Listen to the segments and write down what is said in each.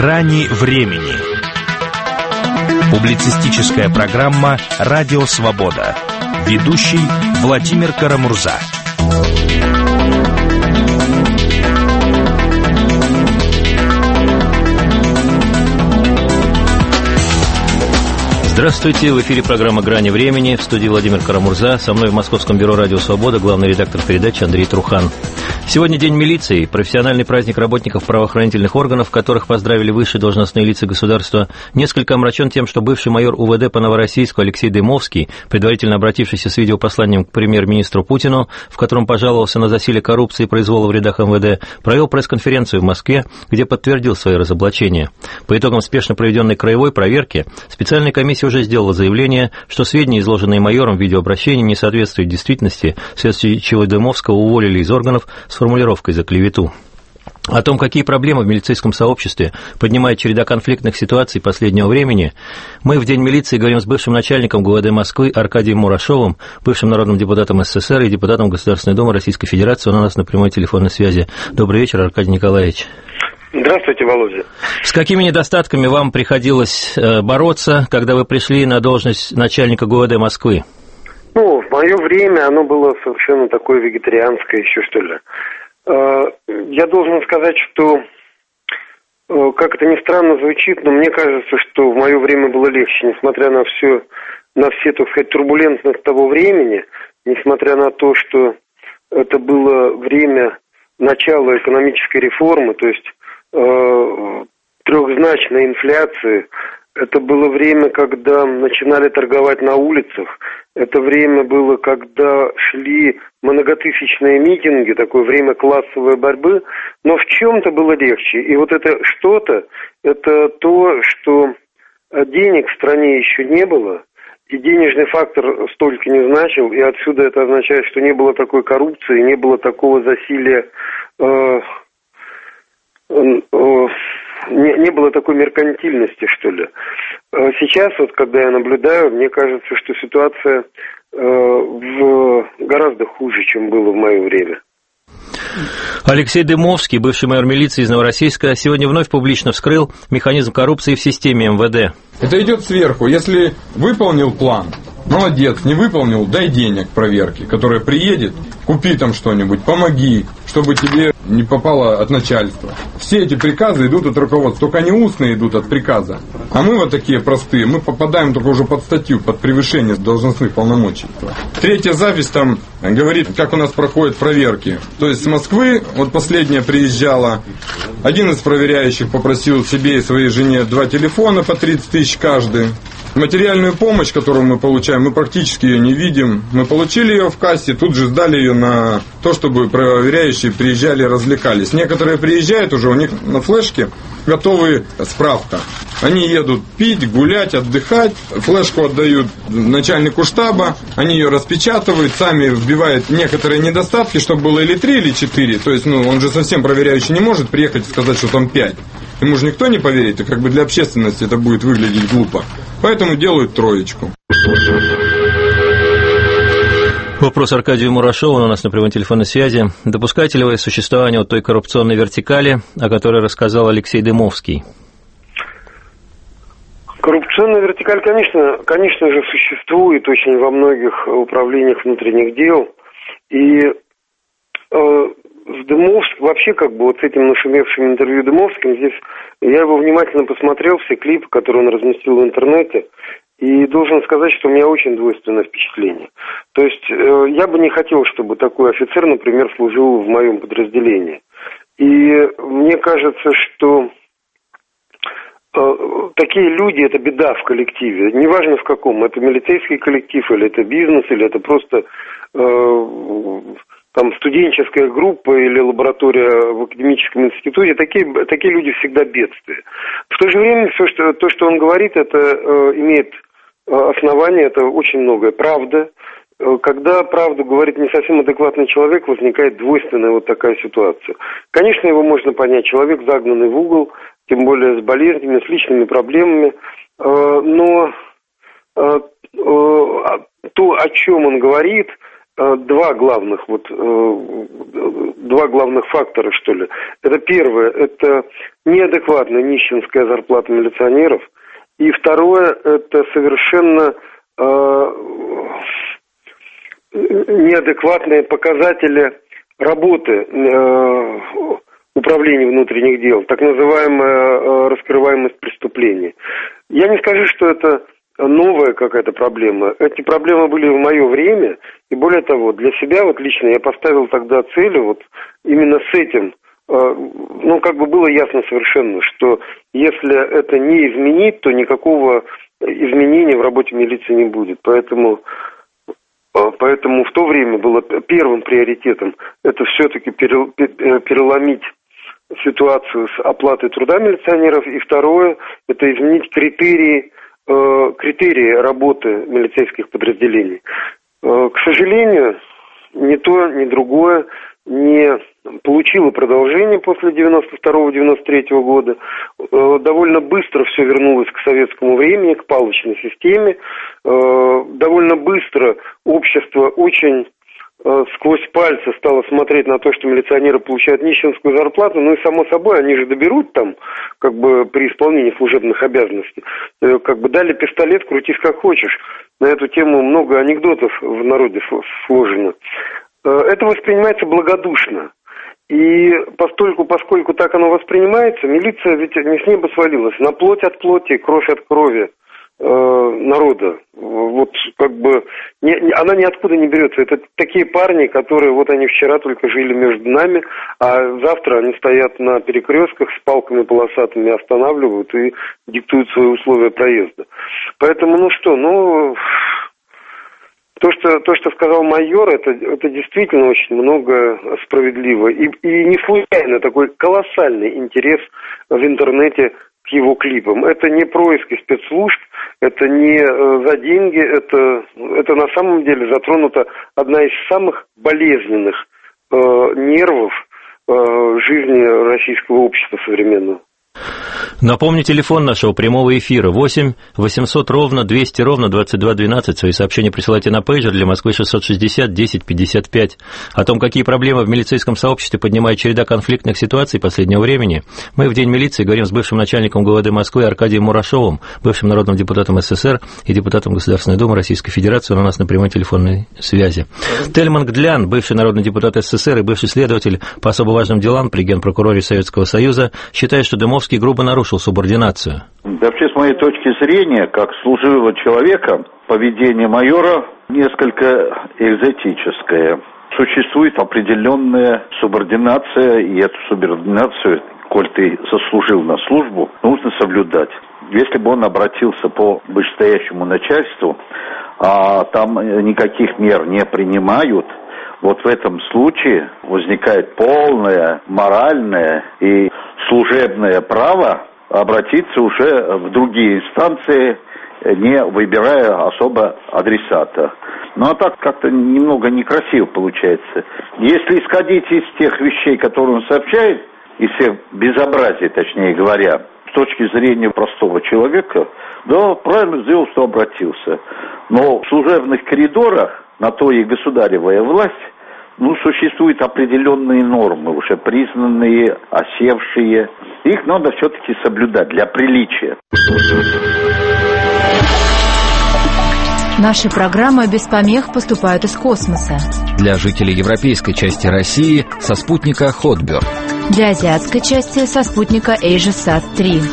Грани времени. Публицистическая программа «Радио Свобода». Ведущий Владимир Карамурза. Здравствуйте, в эфире программа «Грани времени», в студии Владимир Карамурза, со мной в Московском бюро «Радио Свобода» главный редактор передачи Андрей Трухан. Сегодня День милиции, профессиональный праздник работников правоохранительных органов, которых поздравили высшие должностные лица государства, несколько омрачен тем, что бывший майор УВД по Новороссийску Алексей Дымовский, предварительно обратившийся с видеопосланием к премьер-министру Путину, в котором пожаловался на засилие коррупции и произвола в рядах МВД, провел пресс-конференцию в Москве, где подтвердил свое разоблачение. По итогам спешно проведенной краевой проверки специальная комиссия уже сделала заявление, что сведения, изложенные майором в видеообращении, не соответствуют действительности, вследствие чего Дымовского уволили из органов с формулировкой за клевету. О том, какие проблемы в милицейском сообществе поднимает череда конфликтных ситуаций последнего времени, мы в День милиции говорим с бывшим начальником ГУВД Москвы Аркадием Мурашовым, бывшим народным депутатом СССР и депутатом Государственной Думы Российской Федерации. Он у нас на прямой телефонной связи. Добрый вечер, Аркадий Николаевич. Здравствуйте, Володя. С какими недостатками вам приходилось бороться, когда вы пришли на должность начальника ГУВД Москвы? В мое время оно было совершенно такое вегетарианское еще, что ли. Я должен сказать, что, как это ни странно звучит, но мне кажется, что в мое время было легче, несмотря на все, так сказать, турбулентность того времени, несмотря на то, что это было время начала экономической реформы, то есть трехзначной инфляции. Это было время, когда начинали торговать на улицах. Это время было, когда шли многотысячные митинги, такое время классовой борьбы. Но в чем-то было легче. И вот это что-то, это то, что денег в стране еще не было. И денежный фактор столько не значил. И отсюда это означает, что не было такой коррупции, не было такого засилия... Не было такой меркантильности, что ли. Сейчас, вот, когда я наблюдаю, мне кажется, что ситуация гораздо хуже, чем было в мое время. Алексей Дымовский, бывший майор милиции из Новороссийска, сегодня вновь публично вскрыл механизм коррупции в системе МВД. Это идет сверху. Если выполнил план, молодец, не выполнил, дай денег проверке, которая приедет, купи там что-нибудь, помоги, чтобы тебе не попало от начальства. Все эти приказы идут от руководства, только они устные идут от приказа. А мы вот такие простые, мы попадаем только уже под статью, под превышение должностных полномочий. Третья запись там говорит, как у нас проходят проверки. То есть с Москвы, вот последняя приезжала, один из проверяющих попросил себе и своей жене 2 телефона по 30 тысяч каждый. Материальную помощь, которую мы получаем, мы практически ее не видим. Мы получили ее в кассе, тут же сдали ее на то, чтобы проверяющие приезжали и развлекались. Некоторые приезжают уже, у них на флешке готовая справка. Они едут пить, гулять, отдыхать, флешку отдают начальнику штаба, они ее распечатывают, сами вбивают некоторые недостатки, чтобы было или 3, или 4. То есть, он же совсем проверяющий не может приехать и сказать, что там 5. Ему же никто не поверит, и как бы для общественности это будет выглядеть глупо. Поэтому делают 3. Вопрос Аркадию Мурашову у нас на прямой телефонной связи. Допускаете ли вы существование вот той коррупционной вертикали, о которой рассказал Алексей Дымовский? Коррупционная вертикаль, конечно же, существует очень во многих управлениях внутренних дел. И с Дымовским, вообще вот с этим нашумевшим интервью Дымовским, здесь я его внимательно посмотрел, все клипы, которые он разместил в интернете, и должен сказать, что у меня очень двойственное впечатление. То есть я бы не хотел, чтобы такой офицер, например, служил в моем подразделении. И мне кажется, что такие люди – это беда в коллективе. Неважно в каком, это милицейский коллектив, или это бизнес, или это просто студенческая группа или лаборатория в академическом институте. Такие люди всегда бедствие. В то же время то, что он говорит, это имеет основание, это очень многое правда. Когда правду говорит не совсем адекватный человек, возникает двойственная вот такая ситуация. Конечно, его можно понять. Человек загнанный в угол, тем более с болезнями, с личными проблемами. Но то, о чем он говорит, два главных фактора, что ли. Это первое, это неадекватная нищенская зарплата милиционеров. И второе, это совершенно неадекватные показатели работы управления внутренних дел, так называемая раскрываемость преступлений. Я не скажу, что это новая какая-то проблема. Эти проблемы были в мое время, и более того, для себя лично я поставил тогда целью именно с этим. Было ясно совершенно, что если это не изменить, то никакого изменения в работе милиции не будет. Поэтому в то время было первым приоритетом это все-таки переломить ситуацию с оплатой труда милиционеров, и второе это изменить критерии работы милицейских подразделений. К сожалению, ни то, ни другое не получило продолжения после 92-93 года. Довольно быстро все вернулось к советскому времени, к палочной системе. Довольно быстро общество очень сквозь пальцы стало смотреть на то, что милиционеры получают нищенскую зарплату, и само собой, они же доберут там, при исполнении служебных обязанностей. Дали пистолет, крутись как хочешь. На эту тему много анекдотов в народе сложено. Это воспринимается благодушно. И поскольку так оно воспринимается, милиция ведь не с неба свалилась, на плоть от плоти, кровь от крови народа. Она ниоткуда не берется. Это такие парни, которые они вчера только жили между нами, а завтра они стоят на перекрестках с палками полосатыми, останавливают и диктуют свои условия проезда. Поэтому, то, что сказал майор, это действительно очень много справедливо. И не случайно такой колоссальный интерес в интернете к его клипам. Это не происки спецслужб, это не за деньги, это на самом деле затронута одна из самых болезненных нервов жизни российского общества современного. Напомню, телефон нашего прямого эфира 8 800 ровно 200 ровно 2212. Свои сообщения присылайте на пейджер для Москвы 660 10 55. О том, какие проблемы в милицейском сообществе поднимает череда конфликтных ситуаций последнего времени, мы в День милиции говорим с бывшим начальником ГУВД Москвы Аркадием Мурашовым, бывшим народным депутатом СССР и депутатом Государственной Думы Российской Федерации. Он у нас на прямой телефонной связи. Тельман Гдлян, бывший народный депутат СССР и бывший следователь по особо важным делам при Генпрокуроре Советского Союза, считает, что Дымовский грубо нарушил субординацию. Вообще, с моей точки зрения, как служивого человека, поведение майора несколько экзотическое. Существует определенная субординация, и эту субординацию, коль ты заслужил на службу, нужно соблюдать. Если бы он обратился по вышестоящему начальству, а там никаких мер не принимают, вот в этом случае возникает полное моральное и служебное право обратиться уже в другие инстанции, не выбирая особо адресата. А так как-то немного некрасиво получается. Если исходить из тех вещей, которые он сообщает, из всех безобразий, точнее говоря, с точки зрения простого человека, да, правильно сделал, что обратился. Но в служебных коридорах на то и государевая власть, существуют определенные нормы, уже признанные, осевшие. Их надо все-таки соблюдать для приличия. Наши программы без помех поступают из космоса. Для жителей европейской части России со спутника Hotbird. Для азиатской части со спутника AsiaSat-3.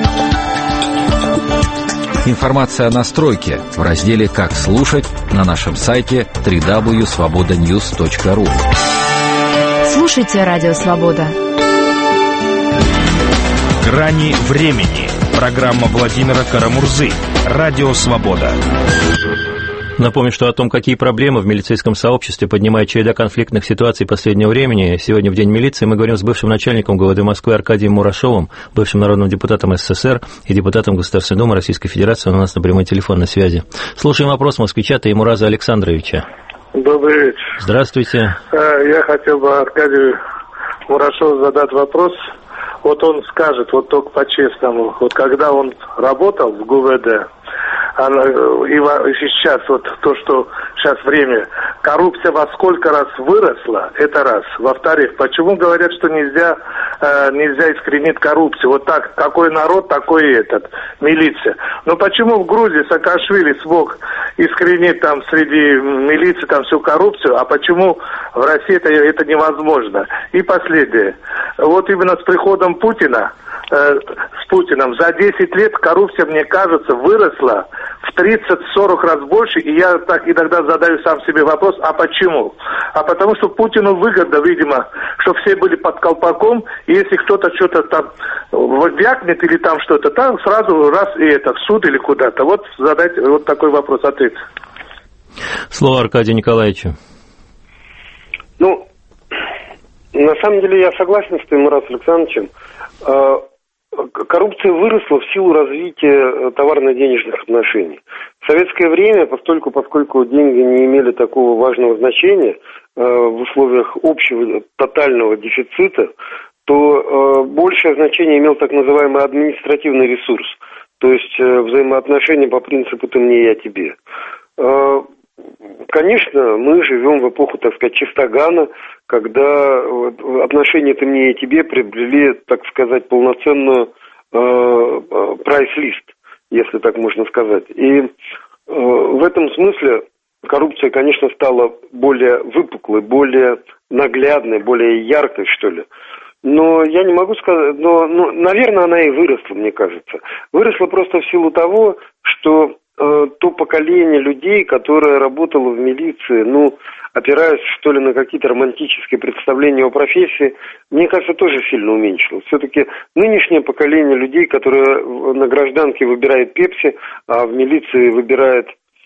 Информация о настройке в разделе «Как слушать» на нашем сайте www.svobodanews.ru. Слушайте Радио Свобода. «Грани времени». Программа Владимира Карамурзы. Радио Свобода. Напомню, что о том, какие проблемы в милицейском сообществе поднимает череда конфликтных ситуаций последнего времени, сегодня в День милиции мы говорим с бывшим начальником ГУВД Москвы Аркадием Мурашовым, бывшим народным депутатом СССР и депутатом Государственной Думы Российской Федерации. Он у нас на прямой телефонной связи. Слушаем вопрос москвича Таймураза Александровича. Добрый вечер. Здравствуйте. Я хотел бы Аркадию Мурашову задать вопрос. Вот он скажет, только по-честному, когда он работал в ГУВД, и сейчас то, что сейчас время, коррупция во сколько раз выросла, это раз. Во-вторых, почему говорят, что нельзя искоренить коррупцию? Вот так, какой народ, такой и милиция. Но почему в Грузии Саакашвили смог искоренить там среди милиции там всю коррупцию, а почему в России это невозможно? И последнее. Вот именно с приходом Путина, с Путиным, за 10 лет коррупция, мне кажется, выросла в 30-40 раз больше, и я так иногда задаю сам себе вопрос, а почему? А потому что Путину выгодно, видимо, чтобы все были под колпаком, и если кто-то что-то там вякнет или там что-то, там сразу раз и в суд или куда-то. Вот задать вот такой вопрос, ответ. Слово Аркадию Николаевичу. Ну, на самом деле я согласен с Таймуратом Александровичем. Коррупция выросла в силу развития товарно-денежных отношений. В советское время, поскольку деньги не имели такого важного значения в условиях общего тотального дефицита, то большее значение имел так называемый административный ресурс, то есть взаимоотношения по принципу «ты мне, я тебе». Конечно, мы живем в эпоху, так сказать, чистогана, когда отношения «ты мне и тебе» приобрели, так сказать, полноценную прайс-лист, если так можно сказать. И в этом смысле коррупция, конечно, стала более выпуклой, более наглядной, более яркой, что ли. Но я не могу сказать, наверное, она и выросла, мне кажется. Выросла просто в силу того, что то поколение людей, которое работало в милиции, опираясь, что ли, на какие-то романтические представления о профессии, мне кажется, тоже сильно уменьшилось. Все-таки нынешнее поколение людей, которое на гражданке выбирает Пепси, а в милиции выбирает,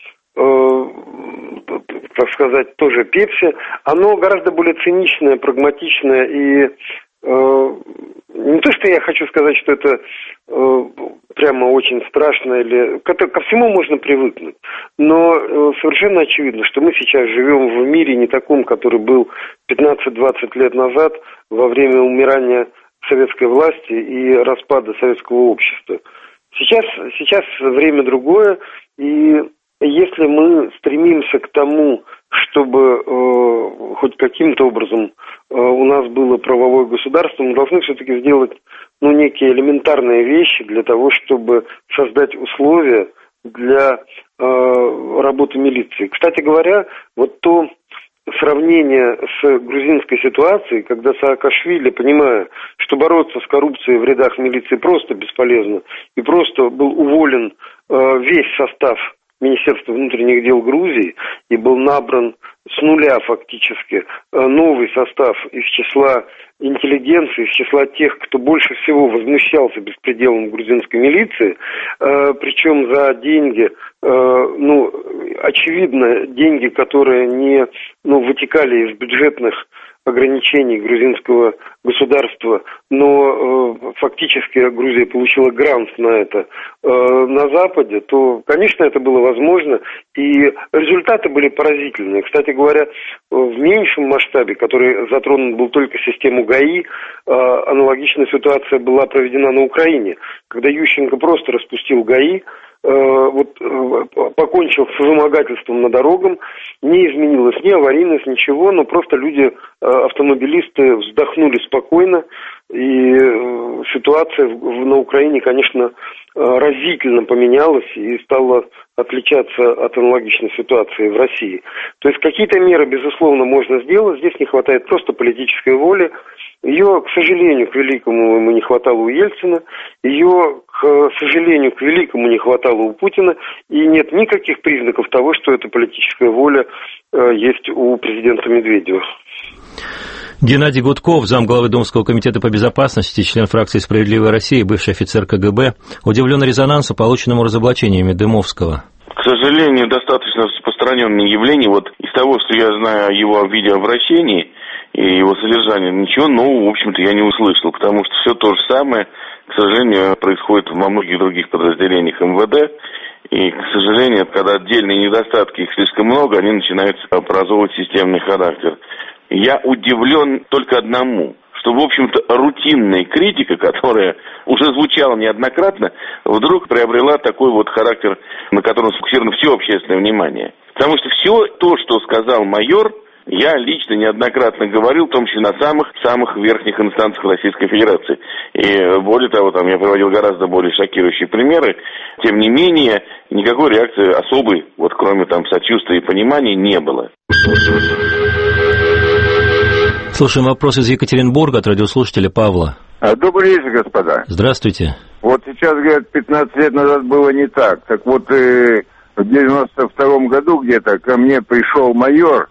так сказать, тоже Пепси, оно гораздо более циничное, прагматичное и не то, что я хочу сказать, что это прямо очень страшно, или ко всему можно привыкнуть, но совершенно очевидно, что мы сейчас живем в мире не таком, который был 15-20 лет назад во время умирания советской власти и распада советского общества. Сейчас время другое, и если мы стремимся к тому, чтобы хоть каким-то образом у нас было правовое государство, мы должны все-таки сделать некие элементарные вещи для того, чтобы создать условия для работы милиции. Кстати говоря, вот то сравнение с грузинской ситуацией, когда Саакашвили, понимая, что бороться с коррупцией в рядах милиции просто бесполезно, и просто был уволен весь состав Министерства внутренних дел Грузии, и был набран с нуля фактически новый состав из числа интеллигенции, из числа тех, кто больше всего возмущался беспределом грузинской милиции, причем за деньги, очевидно, деньги, которые не вытекали из бюджетных ограничений грузинского государства, но фактически Грузия получила грант на это на Западе, то, конечно, это было возможно, и результаты были поразительные. Кстати говоря, в меньшем масштабе, который затронут был только систему ГАИ, аналогичная ситуация была проведена на Украине, когда Ющенко просто распустил ГАИ, покончил с вымогательством на дорогам, не изменилась ни аварийность, ничего, но просто люди, автомобилисты вздохнули спокойно, и ситуация на Украине, конечно, разительно поменялась и стала отличаться от аналогичной ситуации в России. То есть какие-то меры, безусловно, можно сделать, здесь не хватает просто политической воли. Ее, к сожалению, к великому не хватало у Ельцина, ее, к сожалению, к великому не хватало у Путина, и нет никаких признаков того, что эта политическая воля есть у президента Медведева. Геннадий Гудков, замглавы Думского комитета по безопасности, член фракции «Справедливая Россия», бывший офицер КГБ, удивлен резонансу, полученному разоблачениями Дымовского. К сожалению, достаточно распространенное явление. Вот из того, что я знаю о его видеообращении и его содержании, ничего нового, в общем-то, я не услышал, потому что все то же самое, к сожалению, происходит во многих других подразделениях МВД. И, к сожалению, когда отдельные недостатки, их слишком много, они начинают образовывать системный характер. Я удивлен только одному, что, в общем-то, рутинная критика, которая уже звучала неоднократно, вдруг приобрела такой вот характер, на котором сфокусировано все общественное внимание. Потому что все то, что сказал майор, я лично неоднократно говорил, в том числе на самых верхних инстанциях Российской Федерации. И более того, там я приводил гораздо более шокирующие примеры. Тем не менее, никакой реакции особой, вот кроме там сочувствия и понимания, не было. Слушаем вопрос из Екатеринбурга от радиослушателя Павла. Добрый вечер, господа. Здравствуйте. Вот сейчас, говорят, 15 лет назад было не так. Так вот, в 92-м году где-то ко мне пришел майор,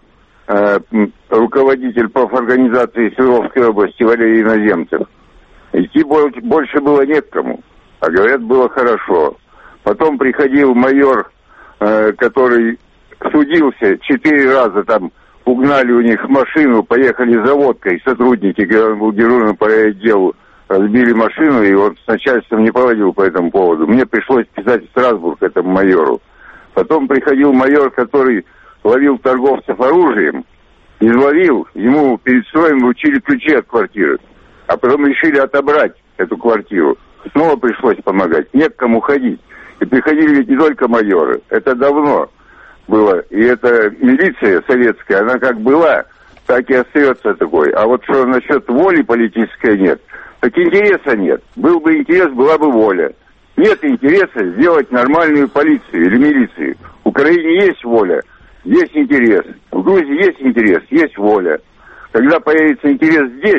руководитель профорганизации Свердловской области Валерий Иноземцев. Идти больше было не к кому, а говорят, было хорошо. Потом приходил майор, который судился 4 раза, там угнали у них машину, поехали за водкой, сотрудники, когда он был дежурным по отделу, разбили машину, и он с начальством не проводил по этому поводу. Мне пришлось писать в Страсбург этому майору. Потом приходил майор, который ловил торговцев оружием, изловил, ему перед строем вручили ключи от квартиры, а потом решили отобрать эту квартиру. Снова пришлось помогать, не к кому ходить. И приходили ведь не только майоры, это давно было. И эта милиция советская, она как была, так и остается такой. А вот что насчет воли политической нет, так интереса нет. Был бы интерес, была бы воля. Нет интереса сделать нормальную полицию или милицию. В Украине есть воля. Есть интерес. В Грузии есть интерес, есть воля. Когда появится интерес здесь,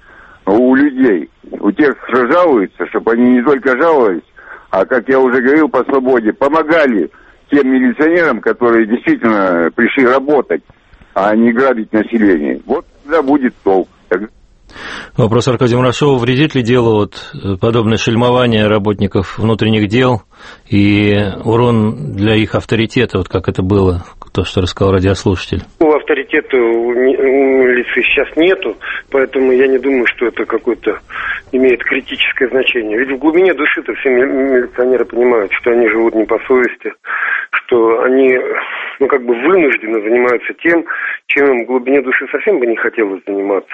у людей, у тех, кто жалуется, чтобы они не только жаловались, а, как я уже говорил, по свободе, помогали тем милиционерам, которые действительно пришли работать, а не грабить население. Вот тогда будет толк. Вопрос Аркадия Мурашова. Вредит ли делу вот подобное шельмование работников внутренних дел и урон для их авторитета, вот как это было, то, что рассказал радиослушатель? Авторитета у милиции сейчас нету, поэтому я не думаю, что это какое-то имеет критическое значение. Ведь в глубине души-то все милиционеры понимают, что они живут не по совести, что они, вынуждены занимаются тем, чем им в глубине души совсем бы не хотелось заниматься.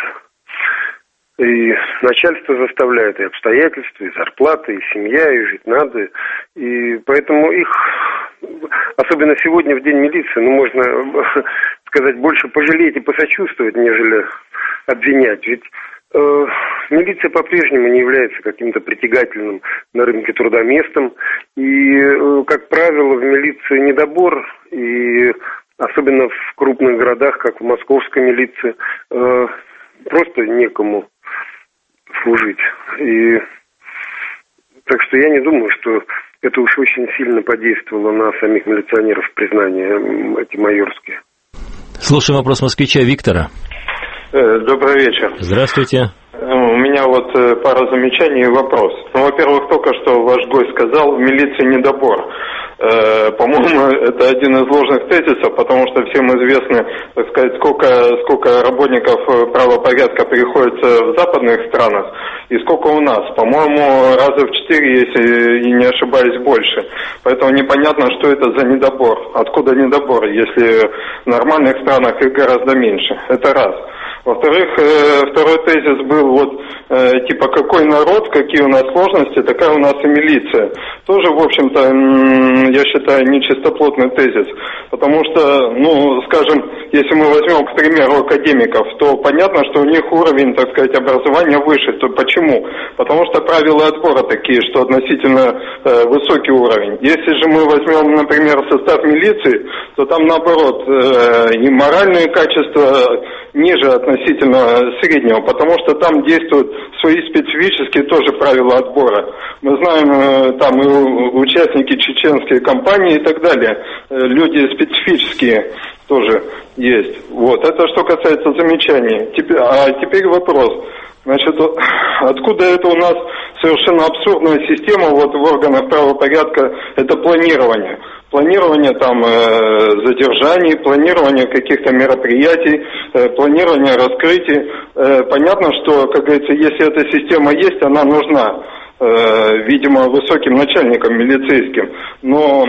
И начальство заставляет, и обстоятельства, и зарплаты, и семья, и жить надо. И поэтому их, особенно сегодня в День милиции, можно сказать, больше пожалеть и посочувствовать, нежели обвинять. Ведь милиция по-прежнему не является каким-то притягательным на рынке труда местом. И, как правило, в милиции недобор, и особенно в крупных городах, как в московской милиции, просто некому служить. И так что я не думаю, что это уж очень сильно подействовало на самих милиционеров, признание эти майорские. Слушаем вопрос москвича Виктора. Добрый вечер. Здравствуйте. У меня пара замечаний и вопрос. Во-первых, только что ваш гость сказал, в милиции недобор. По-моему, это один из ложных тезисов, потому что всем известно, так сказать, сколько работников правопорядка приходится в западных странах и сколько у нас. По-моему, раза в 4, если не ошибаюсь, больше. Поэтому непонятно, что это за недобор. Откуда недобор, если в нормальных странах их гораздо меньше. Это раз. Во-вторых, второй тезис был какой народ, какие у нас сложности, такая у нас и милиция. Тоже, в общем-то, я считаю, нечистоплотный тезис. Потому что, скажем, если мы возьмем, к примеру, академиков, то понятно, что у них уровень, так сказать, образования выше. То почему? Потому что правила отбора такие, что относительно высокий уровень. Если же мы возьмем, например, состав милиции, то там, наоборот, и моральные качества ниже относительно среднего, потому что там действуют свои специфические тоже правила отбора. Мы знаем, там и участники чеченской кампании и так далее, люди специфические тоже есть. Это что касается замечаний. Теперь вопрос. Значит, откуда это у нас совершенно абсурдная система в органах правопорядка, это планирование. Планирование задержаний, планирование каких-то мероприятий, планирование раскрытий. Понятно, что, как говорится, если эта система есть, она нужна, видимо, высоким начальникам милицейским. Но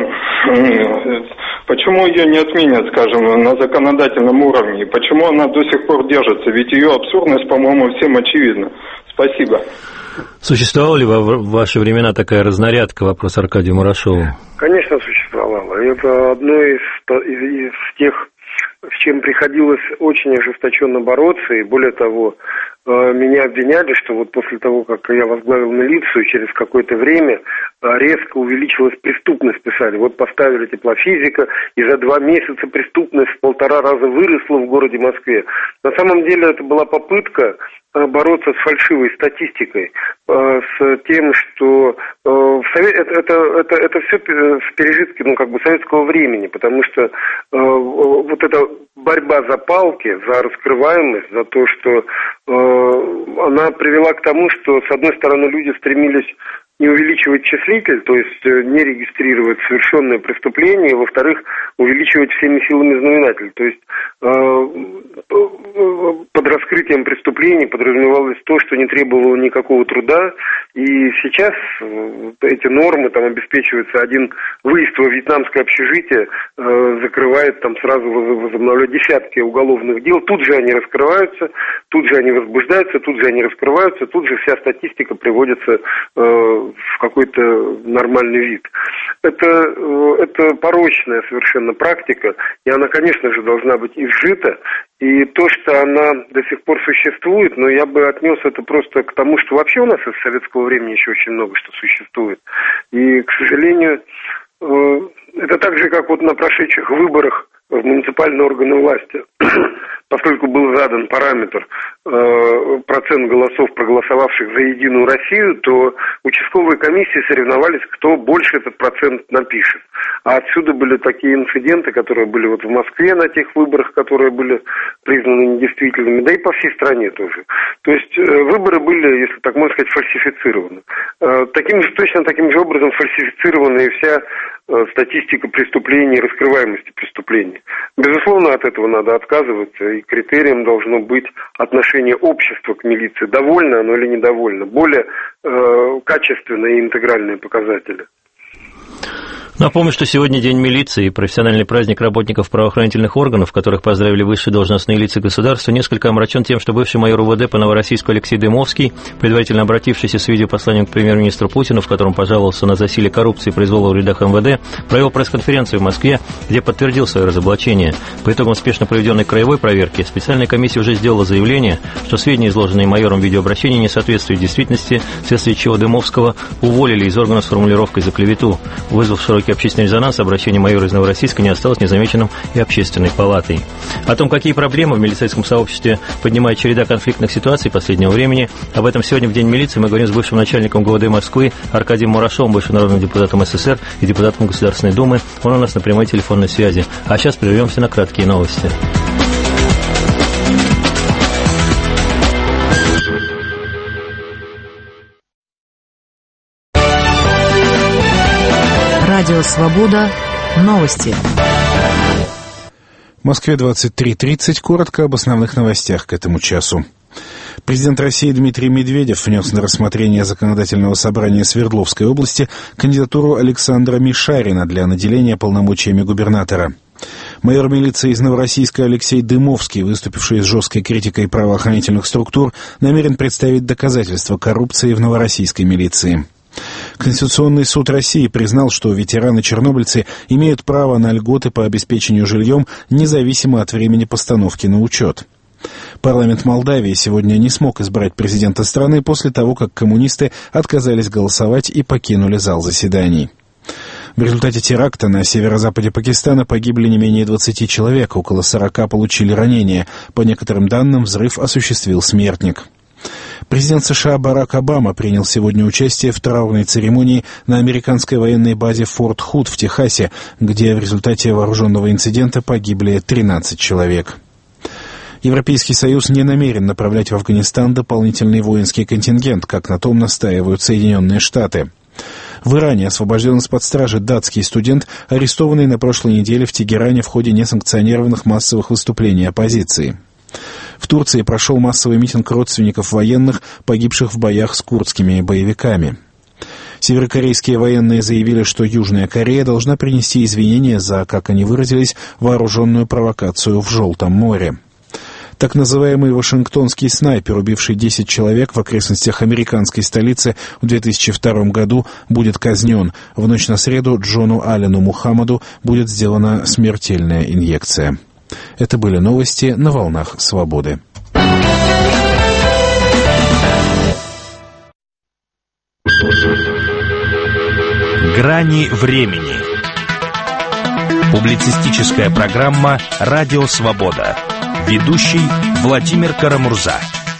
почему ее не отменят, скажем, на законодательном уровне? Почему она до сих пор держится? Ведь ее абсурдность, по-моему, всем очевидна. Спасибо. Существовала ли в ваши времена такая разнарядка, вопрос Аркадию Мурашову? Конечно, существовало. Это одно из тех, с чем приходилось очень ожесточенно бороться, и более того, меня обвиняли, что вот после того, как я возглавил милицию, через какое-то время резко увеличилась преступность, писали. Вот поставили теплофизика, и за 2 месяца преступность в 1,5 раза выросла в городе Москве. На самом деле это была попытка бороться с фальшивой статистикой, с тем, что это все пережитки, советского времени, потому что вот эта борьба за палки, за раскрываемость, за то, что она привела к тому, что, с одной стороны, люди стремились не увеличивать числитель, то есть не регистрировать совершенное преступление, и, во-вторых, увеличивать всеми силами знаменатель. То есть под раскрытием преступлений подразумевалось то, что не требовало никакого труда, и сейчас эти нормы обеспечиваются. Один выезд во вьетнамское общежитие закрывает сразу возобновляет десятки уголовных дел, тут же они раскрываются, тут же они возбуждаются, тут же они раскрываются, тут же вся статистика приводится в какой-то нормальный вид. Это порочная совершенно практика, и она, конечно же, должна быть изжита. И то, что она до сих пор существует, но я бы отнес это просто к тому, что вообще у нас из советского времени еще очень много что существует. И, к сожалению, это так же, как на прошедших выборах в муниципальные органы власти, поскольку был задан параметр процент голосов, проголосовавших за Единую Россию, то участковые комиссии соревновались, кто больше этот процент напишет. А отсюда были такие инциденты, которые были в Москве на тех выборах, которые были признаны недействительными, да и по всей стране тоже. То есть выборы были, если так можно сказать, фальсифицированы. Точно таким же образом фальсифицирована и вся статистика преступлений, раскрываемости преступлений. Безусловно, от этого надо отказываться, и критерием должно быть отношение общества к милиции. Довольно оно или недовольно. Более качественные и интегральные показатели. Напомню, что сегодня День милиции, профессиональный праздник работников правоохранительных органов, которых поздравили высшие должностные лица государства, несколько омрачен тем, что бывший майор УВД по Новороссийску Алексей Дымовский, предварительно обратившийся с видеопосланием к премьер-министру Путину, в котором пожаловался на засилие коррупции и произвола в рядах МВД, провел пресс-конференцию в Москве, где подтвердил свое разоблачение. По итогам успешно проведенной краевой проверки специальная комиссия уже сделала заявление, что сведения, изложенные майором в видеообращении, не соответствуют действительности, вследствие чего Дымовского уволили из органа с формулировкой за клевету, вызвав широкий общественный резонанс. Обращение майора из Новороссийска не осталось незамеченным и Общественной палатой. О том, какие проблемы в милицейском сообществе поднимает череда конфликтных ситуаций последнего времени, об этом сегодня в День милиции мы говорим с бывшим начальником ГУВД Москвы Аркадием Мурашовым, бывшим народным депутатом СССР и депутатом Государственной Думы. Он у нас на прямой телефонной связи. А сейчас прервемся на краткие новости. Радио «Свобода». Новости. В Москве 23:30. Коротко об основных новостях к этому часу. Президент России Дмитрий Медведев внес на рассмотрение Законодательного собрания Свердловской области кандидатуру Александра Мишарина для наделения полномочиями губернатора. Майор милиции из Новороссийска Алексей Дымовский, выступивший с жесткой критикой правоохранительных структур, намерен представить доказательства коррупции в новороссийской милиции. Конституционный суд России признал, что ветераны-чернобыльцы имеют право на льготы по обеспечению жильем независимо от времени постановки на учет. Парламент Молдавии сегодня не смог избрать президента страны после того, как коммунисты отказались голосовать и покинули зал заседаний. В результате теракта на северо-западе Пакистана погибли не менее 20 человек, около 40 получили ранения. По некоторым данным, взрыв осуществил смертник. Президент США Барак Обама принял сегодня участие в траурной церемонии на американской военной базе Форт Худ в Техасе, где в результате вооруженного инцидента погибли 13 человек. Европейский Союз не намерен направлять в Афганистан дополнительный воинский контингент, как на том настаивают Соединенные Штаты. В Иране освобожден из-под стражи датский студент, арестованный на прошлой неделе в Тегеране в ходе несанкционированных массовых выступлений оппозиции. В Турции прошел массовый митинг родственников военных, погибших в боях с курдскими боевиками. Северокорейские военные заявили, что Южная Корея должна принести извинения за, как они выразились, вооруженную провокацию в Желтом море. Так называемый вашингтонский снайпер, убивший 10 человек в окрестностях американской столицы в 2002 году, будет казнен. В ночь на среду Джону Аллену Мухаммаду будет сделана смертельная инъекция. Это были новости на волнах свободы. Грани времени. Публицистическая программа «Радио Свобода». Ведущий Владимир Карамурза.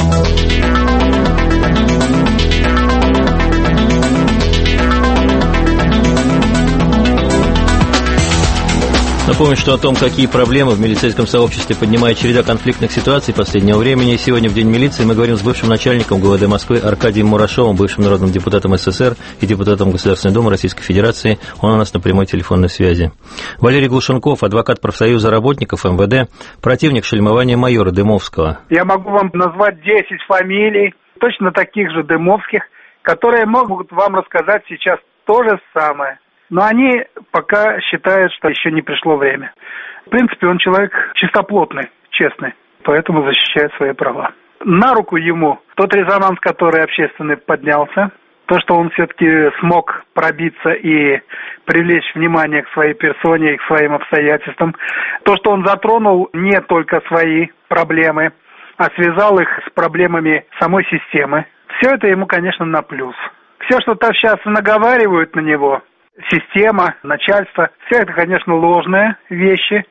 Напомню, что о том, какие проблемы в милицейском сообществе поднимает череда конфликтных ситуаций последнего времени, сегодня в День милиции мы говорим с бывшим начальником ГУВД Москвы Аркадием Мурашовым, бывшим народным депутатом СССР и депутатом Государственной Думы Российской Федерации. Он у нас на прямой телефонной связи. Валерий Глушенков, адвокат профсоюза работников МВД, противник шельмования майора Дымовского. Я могу вам назвать 10 фамилий, точно таких же дымовских, которые могут вам рассказать сейчас то же самое. Но они пока считают, что еще не пришло время. В принципе, он человек чистоплотный, честный, поэтому защищает свои права. На руку ему тот резонанс, который общественный поднялся, то, что он все-таки смог пробиться и привлечь внимание к своей персоне и к своим обстоятельствам, то, что он затронул не только свои проблемы, а связал их с проблемами самой системы, все это ему, конечно, на плюс. Все, что сейчас наговаривают на него, система, начальство, все это, конечно, ложные вещи.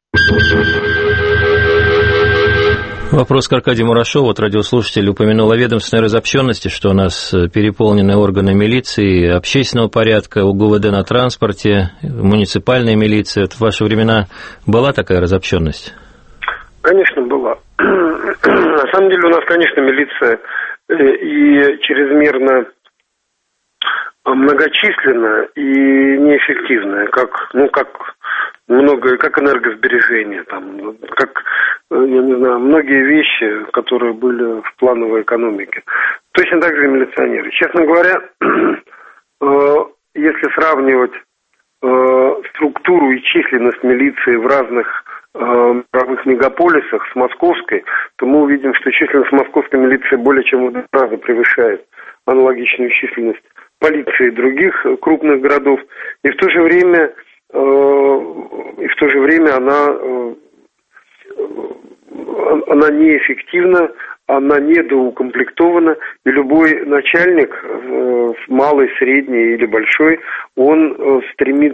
Вопрос к Аркадию Мурашову. Вот радиослушатель упомянул о ведомственной разобщенности, что у нас переполнены органы милиции, общественного порядка, УГУВД на транспорте, муниципальная милиция. Вот в ваши времена была такая разобщенность? Конечно, была. На самом деле у нас, конечно, милиция и чрезмерно многочисленная и неэффективная, как энергосбережение, как, я не знаю, многие вещи, которые были в плановой экономике. Точно так же и милиционеры. Честно говоря, если сравнивать структуру и численность милиции в разных мировых мегаполисах с московской, то мы увидим, что численность московской милиции более чем в 2 раза превышает аналогичную численность полиции других крупных городов, и в то же время она неэффективна, она недоукомплектована, и любой начальник, малый, средний или большой, он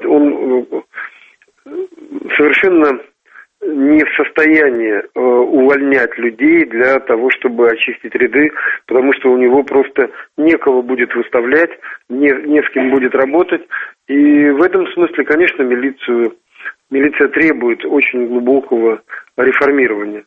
совершенно не в состоянии увольнять людей для того, чтобы очистить ряды, потому что у него просто некого будет выставлять, не с кем будет работать. И в этом смысле, конечно, милиция требует очень глубокого реформирования.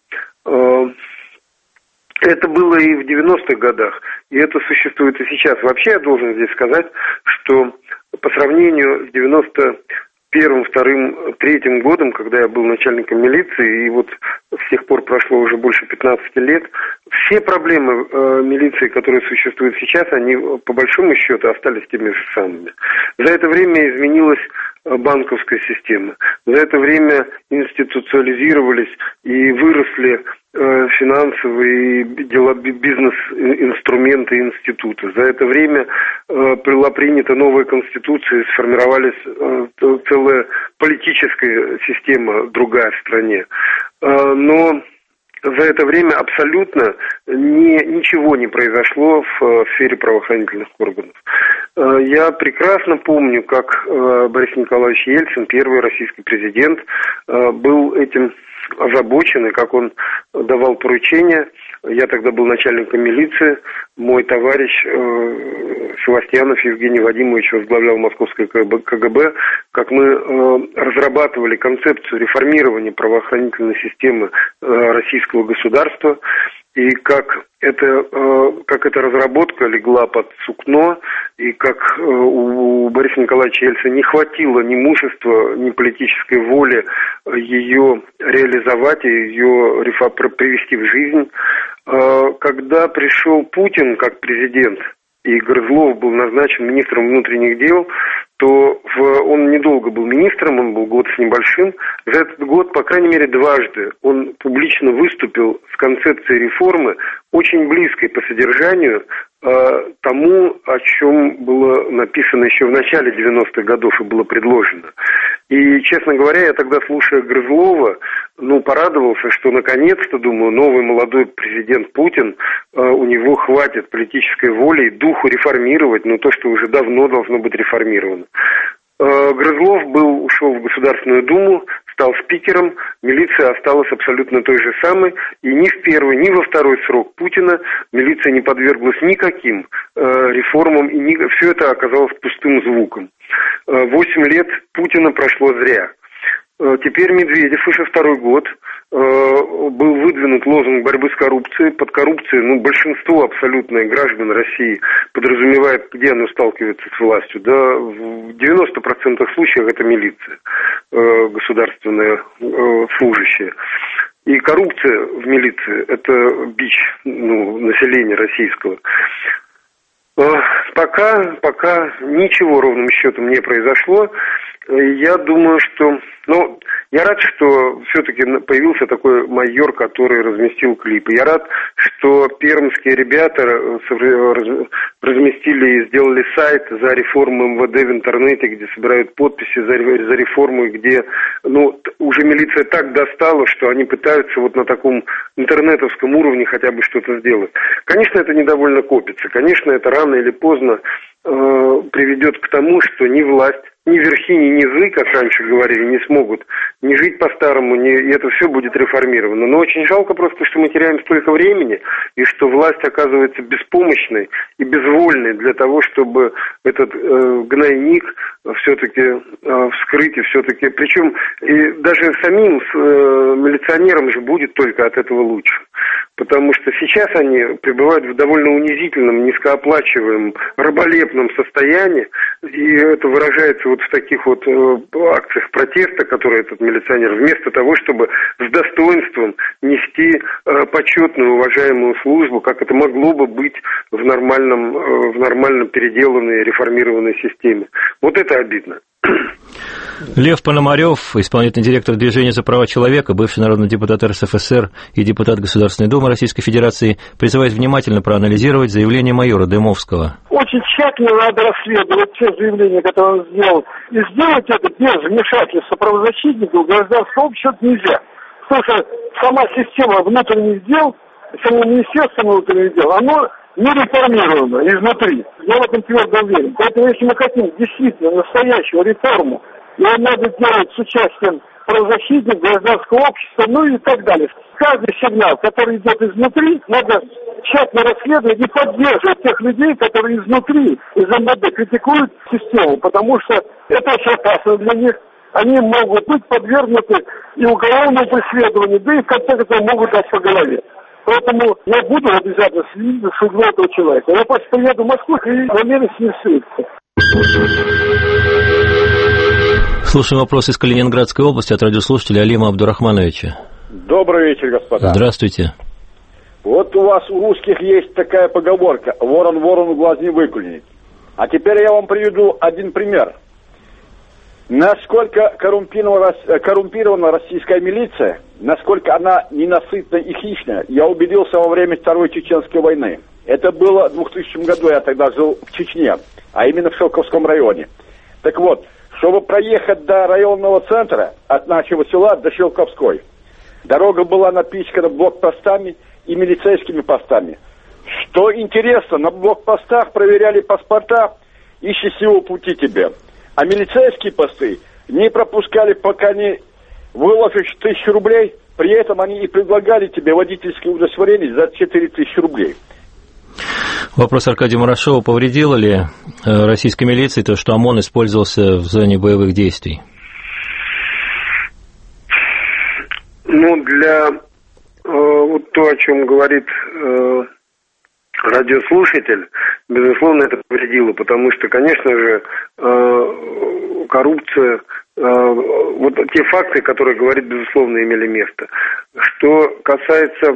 Это было и в 90-х годах, и это существует и сейчас. Вообще я должен здесь сказать, что по сравнению с 91-м, 2-м, 3-м годом, когда я был начальником милиции, и вот с тех пор прошло уже больше 15 лет, все проблемы милиции, которые существуют сейчас, они по большому счету остались теми же самыми. За это время изменилась банковская система. За это время институциализировались и выросли финансовые дела, бизнес-инструменты институты. За это время была принята новая конституция, сформировалась целая политическая система другая в стране. Но за это время абсолютно ничего не произошло в сфере правоохранительных органов. Я прекрасно помню, как Борис Николаевич Ельцин, первый российский президент, был этим озабочен, и как он давал поручения. Я тогда был начальником милиции, мой товарищ Севастьянов Евгений Вадимович возглавлял Московское КГБ, как мы разрабатывали концепцию реформирования правоохранительной системы российского государства, и как эта разработка легла под сукно, и как у Бориса Николаевича Ельцина не хватило ни мужества, ни политической воли ее реализовать и ее привести в жизнь. Когда пришел Путин как президент, и Грызлов был назначен министром внутренних дел, что он недолго был министром, он был год с небольшим. За этот год, по крайней мере, дважды он публично выступил с концепцией реформы, очень близкой по содержанию тому, о чем было написано еще в начале 90-х годов и было предложено. И, честно говоря, я тогда, слушая Грызлова, порадовался, что наконец-то, думаю, новый молодой президент Путин, у него хватит политической воли и духу реформировать, то, что уже давно должно быть реформировано. Грызлов ушел в Государственную Думу, стал спикером, милиция осталась абсолютно той же самой, и ни в первый, ни во второй срок Путина милиция не подверглась никаким реформам, и все это оказалось пустым звуком. 8 лет Путина прошло зря. Теперь Медведев уже второй год был выдвинут лозунг борьбы с коррупцией. Под коррупцией, большинство абсолютное граждан России подразумевает, где оно сталкивается с властью. Да, в 90% случаев это милиция, государственная служащая. И коррупция в милиции – это бич населения российского. Пока ничего ровным счетом не произошло. Я думаю, что... я рад, что все-таки появился такой майор, который разместил клипы. Я рад, что пермские ребята разместили и сделали сайт за реформу МВД в интернете, где собирают подписи за реформу, где уже милиция так достала, что они пытаются на таком интернетовском уровне хотя бы что-то сделать. Конечно, это недовольно копится. Конечно, это рано или поздно приведет к тому, что ни власть, ни верхи, ни низы, как раньше говорили, не смогут ни жить по-старому, и это все будет реформировано. Но очень жалко просто, что мы теряем столько времени, и что власть оказывается беспомощной и безвольной для того, чтобы этот гнойник все-таки вскрыть, и все-таки... Причем и даже самим милиционерам же будет только от этого лучше. Потому что сейчас они пребывают в довольно унизительном, низкооплачиваемом, раболепном состоянии, и это выражается в таких акциях протеста, которые этот милиционер, вместо того, чтобы с достоинством нести почетную, уважаемую службу, как это могло бы быть в нормально переделанной, реформированной системе. Вот это обидно. Лев Пономарев, исполнительный директор Движения за права человека, бывший народный депутат РСФСР и депутат Государственной Думы Российской Федерации, призывает внимательно проанализировать заявление майора Дымовского. Очень тщательно надо расследовать все заявления, которые он сделал. И сделать это без вмешательства правозащитников, гражданского общества нельзя. Потому что сама система внутренних дел, само Министерство внутренних дел, оно не реформировано изнутри. Я в этом твердо уверен. Поэтому если мы хотим действительно настоящую реформу, ее надо делать с участием правозащитников, гражданского общества, и так далее. Каждый сигнал, который идет изнутри, надо тщательно расследовать и поддерживать тех людей, которые изнутри, из МВД, критикуют систему, потому что это очень опасно для них. Они могут быть подвергнуты и уголовному преследованию, да и в конце концов могут дать по голове. Поэтому я буду обязательно следить за судьбой этого человека. Я просто приеду в Москву и намерен с ним встретиться. Слушаем вопрос из Калининградской области от радиослушателя Алима Абдурахмановича. Добрый вечер, господа. Здравствуйте. Вот у вас, у русских, есть такая поговорка: ворон ворону глаз не выклюнет. А теперь я вам приведу один пример. Насколько коррумпирована российская милиция, насколько она ненасытна и хищная, я убедился во время Второй Чеченской войны. Это было в 2000 году, я тогда жил в Чечне, а именно в Шелковском районе. Так вот, чтобы проехать до районного центра, от нашего села до Шелковской, дорога была напичкана блокпостами и милицейскими постами. Что интересно, на блокпостах проверяли паспорта и счастливого пути тебе. А милицейские посты не пропускали, пока не выложишь 1000 рублей. При этом они и предлагали тебе водительское удостоверение за 4000 рублей. Вопрос Аркадия Мурашова. Повредило ли российской милиции то, что ОМОН использовался в зоне боевых действий? Для то, о чем говорит радиослушатель, безусловно, это повредило, потому что, конечно же, коррупция, те факты, которые говорит, безусловно, имели место. Что касается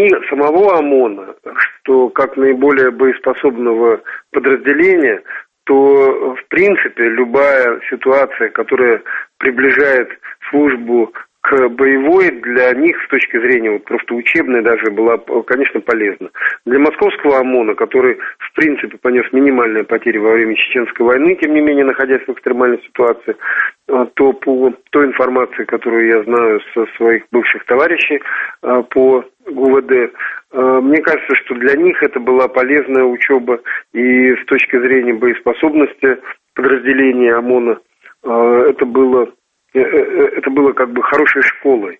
самого ОМОНа, что как наиболее боеспособного подразделения, что, в принципе, любая ситуация, которая приближает службу к боевой, для них с точки зрения вот просто учебной даже была, конечно, полезна. Для московского ОМОНа, который, в принципе, понес минимальные потери во время Чеченской войны, тем не менее, находясь в экстремальной ситуации, то по той информации, которую я знаю со своих бывших товарищей по ГУВД, мне кажется, что для них это была полезная учеба, и с точки зрения боеспособности подразделения ОМОНа это было как бы хорошей школой.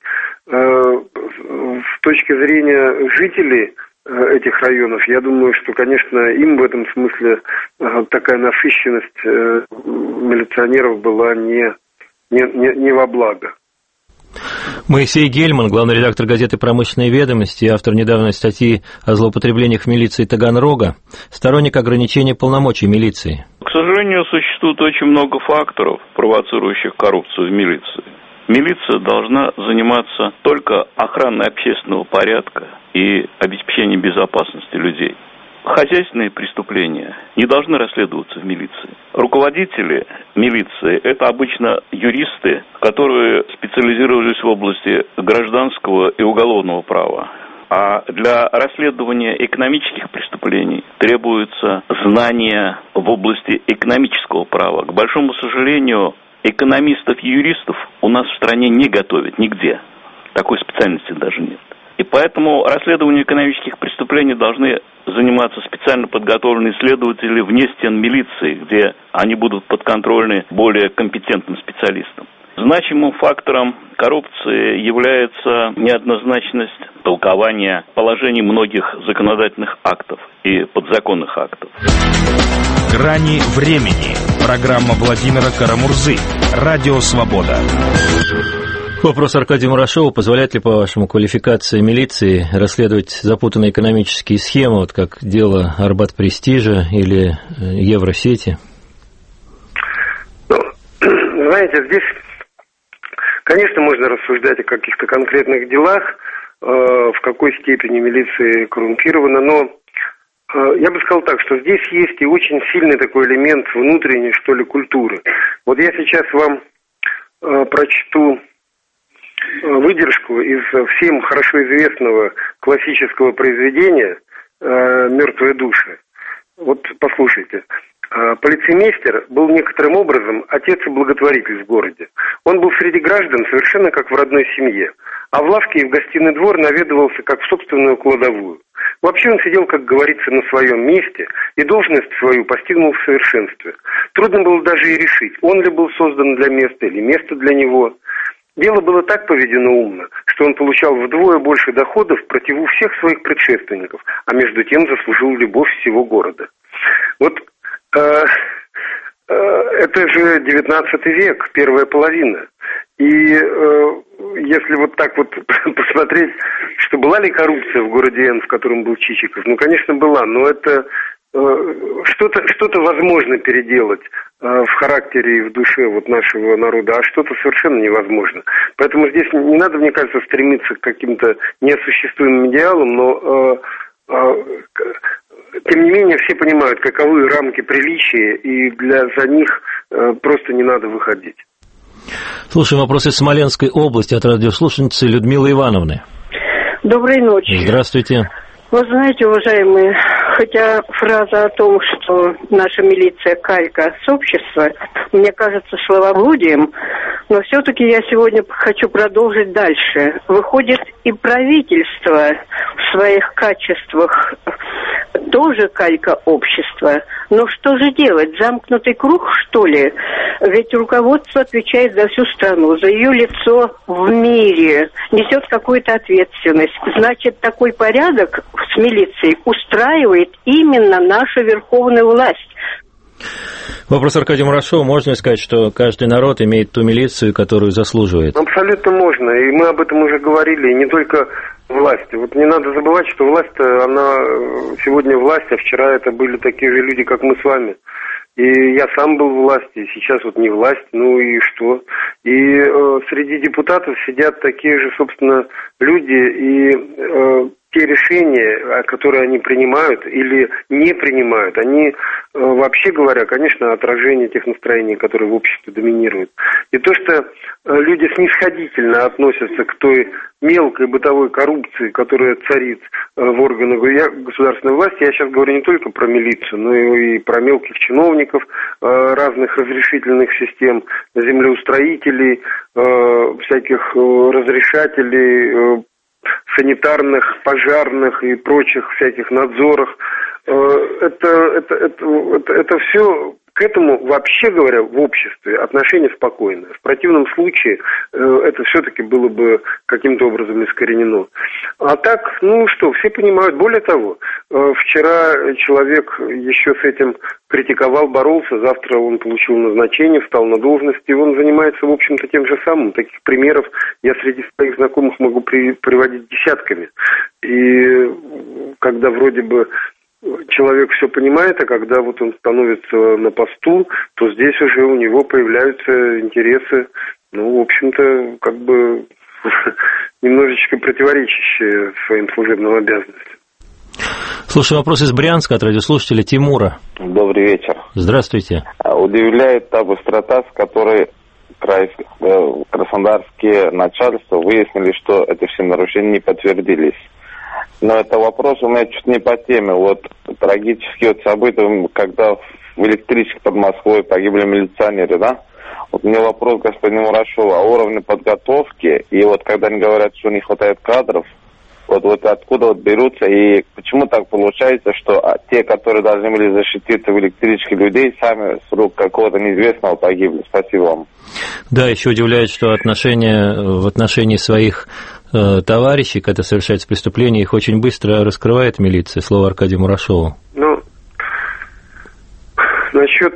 С точки зрения жителей этих районов, я думаю, что, конечно, им в этом смысле такая насыщенность милиционеров была не во благо. Моисей Гельман, главный редактор газеты «Промышленные ведомости» и автор недавней статьи о злоупотреблениях в милиции Таганрога, сторонник ограничения полномочий милиции. К сожалению, существует очень много факторов, провоцирующих коррупцию в милиции. Милиция должна заниматься только охраной общественного порядка и обеспечением безопасности людей. Хозяйственные преступления не должны расследоваться в милиции. Руководители милиции – это обычно юристы, которые специализировались в области гражданского и уголовного права. А для расследования экономических преступлений требуется знание в области экономического права. К большому сожалению, экономистов и юристов у нас в стране не готовят нигде. Такой специальности даже нет. И поэтому расследованием экономических преступлений должны заниматься специально подготовленные следователи вне стен милиции, где они будут подконтрольны более компетентным специалистам. Значимым фактором коррупции является неоднозначность толкования положений многих законодательных актов и подзаконных актов. «Грани времени». Программа Владимира Карамурзы. Радио «Свобода». Вопрос Аркадию Мурашову: позволяет ли, по-вашему, квалификация милиции расследовать запутанные экономические схемы, вот как дело Арбат-Престижа или Евросети? Знаете, здесь, конечно, можно рассуждать о каких-то конкретных делах, в какой степени милиция коррумпирована, но я бы сказал так, что здесь есть и очень сильный такой элемент внутренней, что ли, культуры. Вот я сейчас вам прочту выдержку из всем хорошо известного классического произведения «Мертвые души». Вот послушайте. Полицеймейстер был некоторым образом отец и благотворитель в городе. Он был среди граждан совершенно как в родной семье, а в лавке и в гостиный двор наведывался как в собственную кладовую. Вообще он сидел, как говорится, на своем месте и должность свою постигнул в совершенстве. Трудно было даже и решить, он ли был создан для места или место для него. Дело было так поведено умно, что он получал вдвое больше доходов противу всех своих предшественников, а между тем заслужил любовь всего города. Вот это же 19 век, первая половина. И если вот так вот посмотреть, что была ли коррупция в городе Н, в котором был Чичиков, ну, конечно, была, но это что-то возможно переделать в характере и в душе вот нашего народа, а что-то совершенно невозможно. Поэтому здесь не надо, мне кажется, стремиться к каким-то неосуществимым идеалам, но тем не менее все понимают, каковы рамки приличия, и за них просто не надо выходить. Слушаем вопрос из Смоленской области от радиослушательницы Людмилы Ивановны. Доброй ночи. Здравствуйте. Вы знаете, уважаемые, хотя фраза о том, что наша милиция калька с общества, мне кажется словоблудием, но все-таки я сегодня хочу продолжить дальше. Выходит, и правительство в своих качествах тоже калька общества. Но что же делать? Замкнутый круг, что ли? Ведь руководство отвечает за всю страну, за ее лицо в мире, несет какую-то ответственность. Значит, такой порядок с милицией устраивает именно наша верховная власть. Вопрос Аркадию Мурашову: можно сказать, что каждый народ имеет ту милицию, которую заслуживает? Абсолютно можно, и мы об этом уже говорили, и не только власти. Вот не надо забывать, что власть-то, она сегодня власть, а вчера это были такие же люди, как мы с вами. И я сам был в власти, и сейчас вот не власть, ну и что? И среди депутатов сидят такие же, собственно, люди, и те решения, которые они принимают или не принимают, они, вообще говоря, конечно, отражение тех настроений, которые в обществе доминируют. И то, что люди снисходительно относятся к той мелкой бытовой коррупции, которая царит в органах государственной власти, я сейчас говорю не только про милицию, но и про мелких чиновников разных разрешительных систем, землеустроителей, всяких разрешателей, санитарных, пожарных и прочих всяких надзорах. Это все к этому, вообще говоря, в обществе отношение спокойное. В противном случае это все-таки было бы каким-то образом искоренено. А так, все понимают. Более того, вчера человек еще с этим критиковал, боролся, завтра он получил назначение, встал на должность, и он занимается, в общем-то, тем же самым. Таких примеров я среди своих знакомых могу приводить десятками. И когда вроде бы человек все понимает, а когда вот он становится на посту, то здесь уже у него появляются интересы, в общем-то, как бы немножечко противоречащие своим служебным обязанностям. Слушай, вопрос из Брянска от радиослушателя Тимура. Добрый вечер. Здравствуйте. Удивляет та быстрота, с которой краснодарские начальства выяснили, что эти все нарушения не подтвердились. Но это вопрос у меня чуть не по теме. Вот трагические события, когда в электричке под Москвой погибли милиционеры, да? Вот мне вопрос господину Мурашову о уровне подготовки. И вот когда они говорят, что не хватает кадров, вот откуда берутся и почему так получается, что те, которые должны были защититься в электричке людей, сами с рук какого-то неизвестного погибли. Спасибо вам. Да, еще удивляет, что в отношении своих товарищей, когда совершается преступление, их очень быстро раскрывает милиция. Слово Аркадию Мурашову. Насчет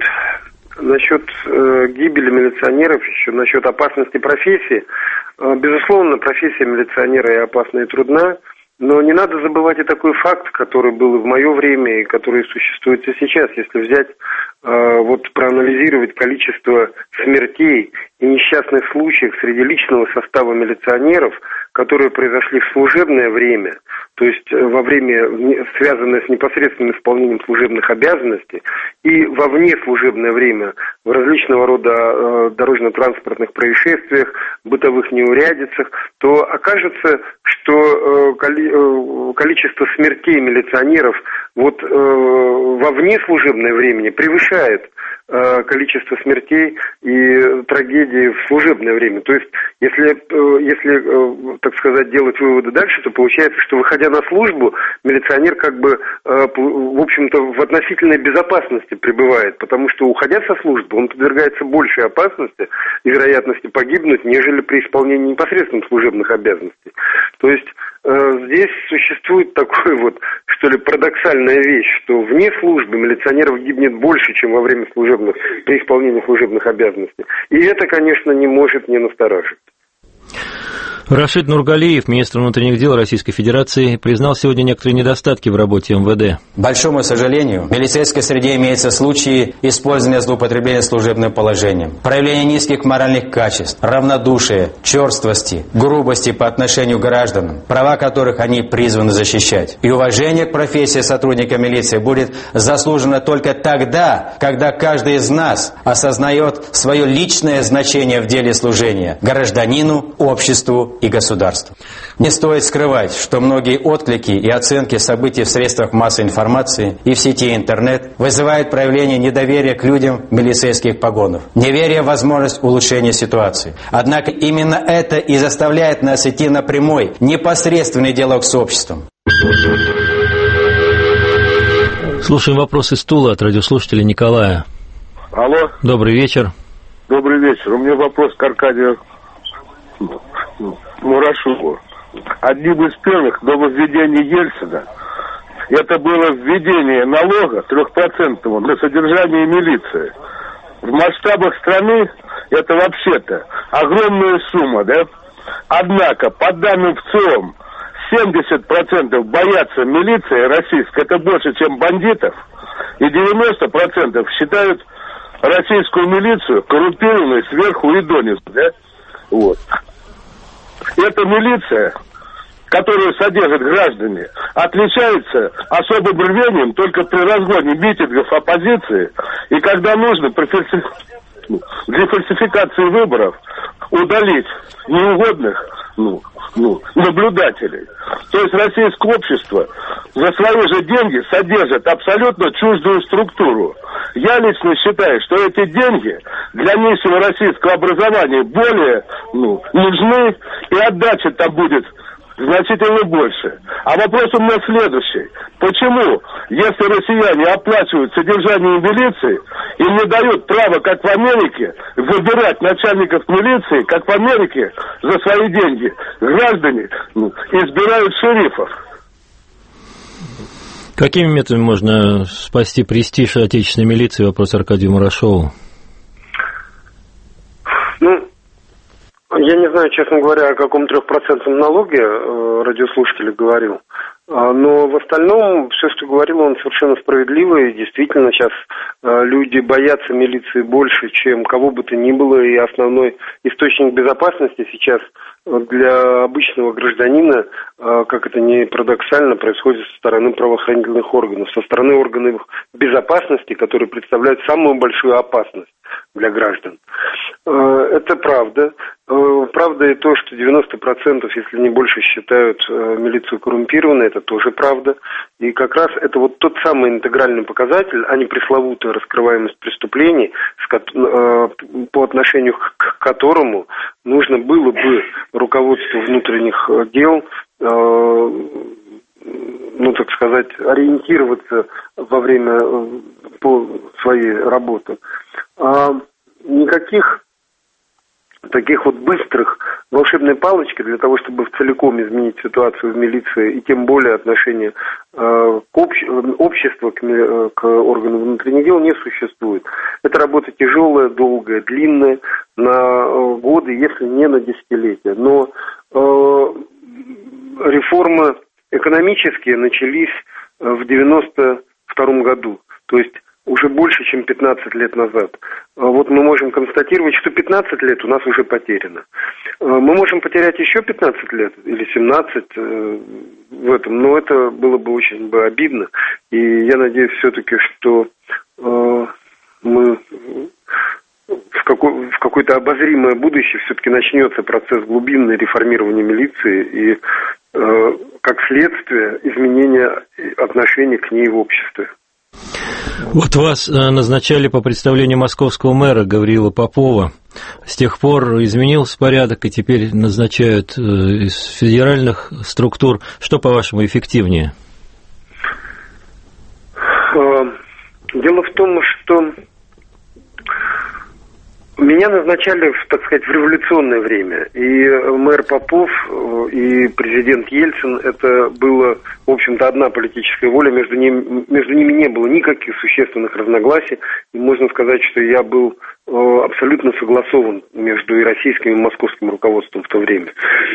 гибели милиционеров, еще насчет опасности профессии. Безусловно, профессия милиционера и опасна, и трудна, но не надо забывать и такой факт, который был и в мое время, и который существует и сейчас. Если взять, проанализировать количество смертей и несчастных случаев среди личного состава милиционеров, которые произошли в служебное время, то есть во время, связанное с непосредственным исполнением служебных обязанностей, и во внеслужебное время в различного рода дорожно-транспортных происшествиях, бытовых неурядицах, то окажется, что количество смертей милиционеров во внеслужебное время превышает количество смертей и трагедий в служебное время. То есть, если так сказать, делать выводы дальше, то получается, что, выходя на службу, милиционер в общем-то, в относительной безопасности пребывает, потому что, уходя со службы, он подвергается большей опасности и вероятности погибнуть, нежели при исполнении непосредственно служебных обязанностей. То есть, здесь существует такой парадоксальная вещь, что вне службы милиционеров гибнет больше, чем во время при исполнении служебных обязанностей. И это, конечно, не может не настораживать. Рашид Нургалиев, министр внутренних дел Российской Федерации, признал сегодня некоторые недостатки в работе МВД. К большому сожалению, в милицейской среде имеются случаи использования злоупотребления служебным положением, проявления низких моральных качеств, равнодушия, черствости, грубости по отношению к гражданам, права которых они призваны защищать. И уважение к профессии сотрудника милиции будет заслужено только тогда, когда каждый из нас осознает свое личное значение в деле служения гражданину, обществу и государству. Не стоит скрывать, что многие отклики и оценки событий в средствах массовой информации и в сети интернет вызывают проявление недоверия к людям в милицейских погонах, неверие в возможность улучшения ситуации. Однако именно это и заставляет нас идти на прямой, непосредственный диалог с обществом. Слушаем вопрос из Тулы от радиослушателя Николая. Алло. Добрый вечер. Добрый вечер. У меня вопрос к Аркадию Мурашову. Одним из первых нововведений Ельцина это было введение налога 3% на содержание милиции. В масштабах страны это вообще-то огромная сумма, да? Однако, по данным ВЦИОМ, 70% боятся милиции российской, это больше, чем бандитов, и 90% считают российскую милицию коррумпированной сверху и донизу, да? Вот. Эта милиция, которую содержат граждане, отличается особым рвением только при разгоне митингов оппозиции и когда нужно для фальсификации выборов удалить неугодных наблюдателей. То есть российское общество за свои же деньги содержит абсолютно чуждую структуру. Я лично считаю, что эти деньги для нищего российского образования более нужны, и отдача там будет значительно больше. А вопрос у меня следующий. Почему, если россияне оплачивают содержание милиции, им не дают права, как в Америке, выбирать начальников милиции, как в Америке, за свои деньги граждане избирают шерифов? Какими методами можно спасти престиж отечественной милиции? Вопрос Аркадию Мурашову. Я не знаю, честно говоря, о каком 3% налоге радиослушатель говорил. Но в остальном все, что говорил, он совершенно справедливо. И действительно, сейчас люди боятся милиции больше, чем кого бы то ни было. И основной источник безопасности сейчас для обычного гражданина, как это ни парадоксально, происходит со стороны правоохранительных органов, со стороны органов безопасности, которые представляют самую большую опасность для граждан. Это правда. Правда и то, что 90%, если не больше, считают милицию коррумпированной, это тоже правда. И как раз это вот тот самый интегральный показатель, а не пресловутая раскрываемость преступлений, по отношению к которому нужно было бы руководству внутренних дел, так сказать, ориентироваться во время по своей работы. Никаких таких вот быстрых волшебной палочки для того, чтобы целиком изменить ситуацию в милиции и тем более отношение общества к органам внутренних дел не существует. Это работа тяжелая, долгая, длинная, на годы, если не на десятилетия. Но реформы экономические начались в 1992 году, то есть уже больше, чем 15 лет назад. Вот мы можем констатировать, что 15 лет у нас уже потеряно. Мы можем потерять еще 15 лет или 17 в этом, но это было бы очень обидно. И я надеюсь все-таки, что мы в какое-то обозримое будущее все-таки начнется процесс глубинного реформирования милиции и, как следствие, изменения отношений к ней в обществе. Вот вас назначали по представлению московского мэра Гавриила Попова. С тех пор изменился порядок, и теперь назначают из федеральных структур. Что, по-вашему, эффективнее? Дело в том, что меня назначали, так сказать, в революционное время. И мэр Попов, и президент Ельцин, это было, в общем-то, одна политическая воля. Между ними не было никаких существенных разногласий. И можно сказать, что я был абсолютно согласован между и российским, и московским руководством в то время.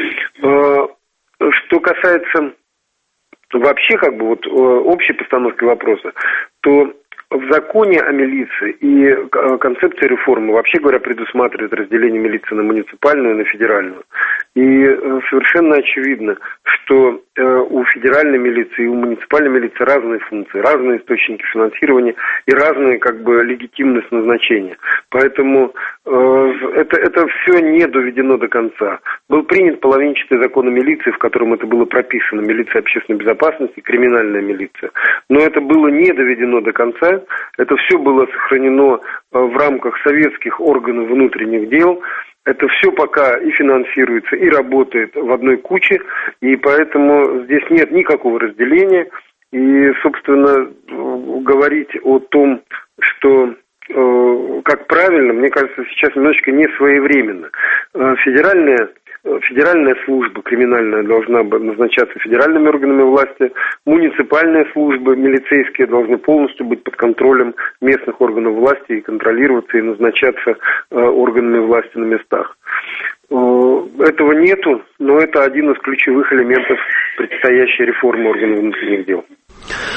Что касается вообще общей постановки вопроса, то в законе о милиции и концепции реформы, вообще говоря, предусматривает разделение милиции на муниципальную и на федеральную. И совершенно очевидно, что у федеральной милиции и у муниципальной милиции разные функции, разные источники финансирования и разные легитимность назначения. Поэтому это все не доведено до конца. Был принят половинчатый закон о милиции, в котором это было прописано: милиция общественной безопасности, криминальная милиция. Но это было не доведено до конца. Это все было сохранено в рамках советских органов внутренних дел. Это все пока и финансируется, и работает в одной куче, и поэтому здесь нет никакого разделения. И, собственно, говорить о том, что как правильно, мне кажется, сейчас немножечко не своевременно. Федеральная служба криминальная должна назначаться федеральными органами власти, муниципальные службы милицейские должны полностью быть под контролем местных органов власти и контролироваться и назначаться органами власти на местах. Этого нету, но это один из ключевых элементов предстоящей реформы органов внутренних дел.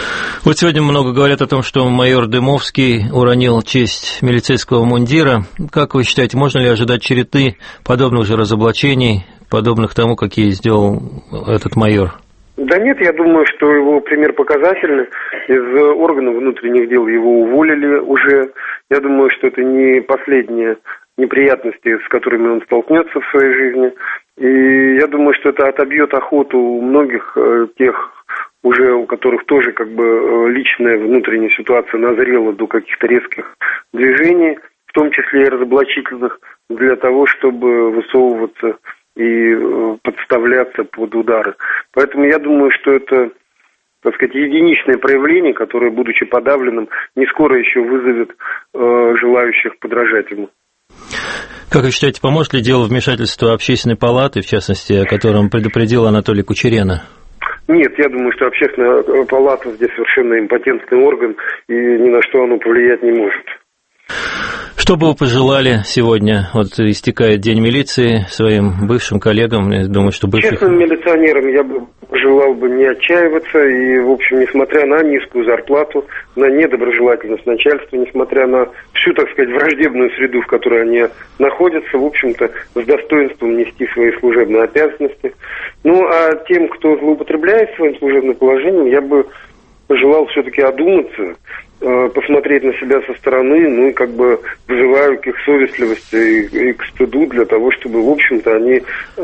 Вот сегодня много говорят о том, что майор Дымовский уронил честь милицейского мундира. Как вы считаете, можно ли ожидать череды подобных же разоблачений, подобных тому, какие сделал этот майор? Да нет, я думаю, что его пример показательный. Из органов внутренних дел его уволили уже. Я думаю, что это не последние неприятности, с которыми он столкнется в своей жизни. И я думаю, что это отобьет охоту у многих тех, уже у которых тоже как бы личная внутренняя ситуация назрела до каких-то резких движений, в том числе и разоблачительных, для того, чтобы высовываться и подставляться под удары. Поэтому я думаю, что это, так сказать, единичное проявление, которое, будучи подавленным, не скоро еще вызовет желающих подражать ему. Как вы считаете, поможет ли дело вмешательства Общественной палаты, в частности, о котором предупредил Анатолий Кучерена? Нет, я думаю, что Общественная палата здесь совершенно импотентный орган, и ни на что оно повлиять не может. Что бы вы пожелали сегодня? Вот истекает День милиции своим бывшим коллегам, я думаю, что бывших... Честным милиционерам я бы пожелал бы не отчаиваться и, в общем, несмотря на низкую зарплату, на недоброжелательность начальства, несмотря на всю, так сказать, враждебную среду, в которой они находятся, в общем-то, с достоинством нести свои служебные обязанности. Ну, а тем, кто злоупотребляет своим служебным положением, я бы пожелал все-таки одуматься, посмотреть на себя со стороны, ну и как бы вызываю к их совестливости и к стыду для того, чтобы, в общем-то, они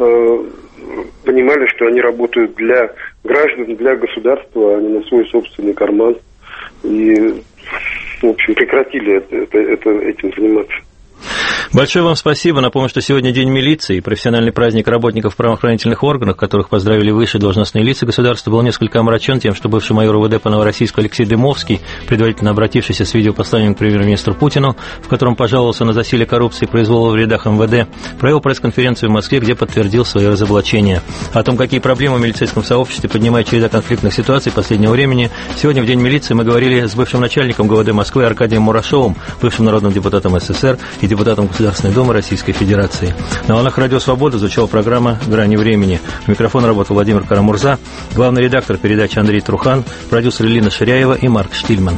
понимали, что они работают для граждан, для государства, а не на свой собственный карман. И, в общем, прекратили этим заниматься. Большое вам спасибо. Напомню, что сегодня День милиции, профессиональный праздник работников правоохранительных органов, которых поздравили высшие должностные лица государства, был несколько омрачен тем, что бывший майор УВД по Новороссийску Алексей Дымовский, предварительно обратившийся с видеопосланием к премьер-министру Путину, в котором пожаловался на засилие коррупции и произвола в рядах МВД, провел пресс-конференцию в Москве, где подтвердил свои разоблачения. О том, какие проблемы в милицейском сообществе поднимает череда конфликтных ситуаций последнего времени, сегодня в День милиции мы говорили с бывшим начальником ГУВД Москвы Аркадием Мурашовым, бывшим народным депутатом СССР и депутатом Государственной Думы Российской Федерации. На волнах Радио Свобода звучала программа «Грани времени». У микрофона работал Владимир Карамурза, главный редактор передачи Андрей Трухан, продюсер Лина Ширяева и Марк Штильман.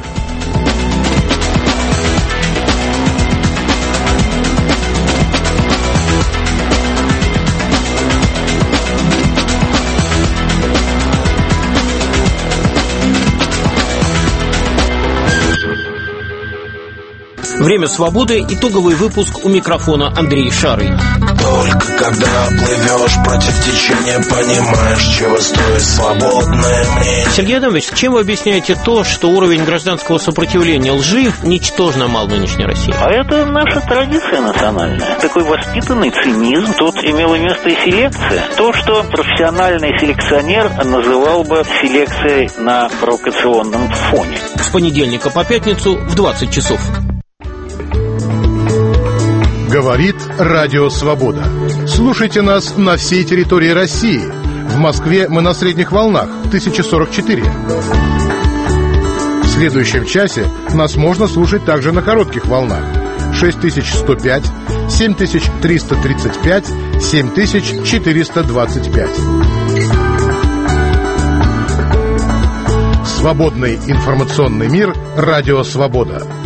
Время свободы. Итоговый выпуск, у микрофона Андрей Шарый. Только когда плывешь против течения, понимаешь, чего стоит свободное мнение. Сергей Адамович, чем вы объясняете то, что уровень гражданского сопротивления лжи ничтожно мал в нынешней России? А это наша традиция национальная. Такой воспитанный цинизм. Тут имела место и селекция. То, что профессиональный селекционер называл бы селекцией на провокационном фоне. С понедельника по пятницу в 20 часов. Говорит Радио Свобода. Слушайте нас на всей территории России. В Москве мы на средних волнах 1044. В следующем часе нас можно слушать также на коротких волнах 6105, 7335, 7425. Свободный информационный мир. Радио Свобода.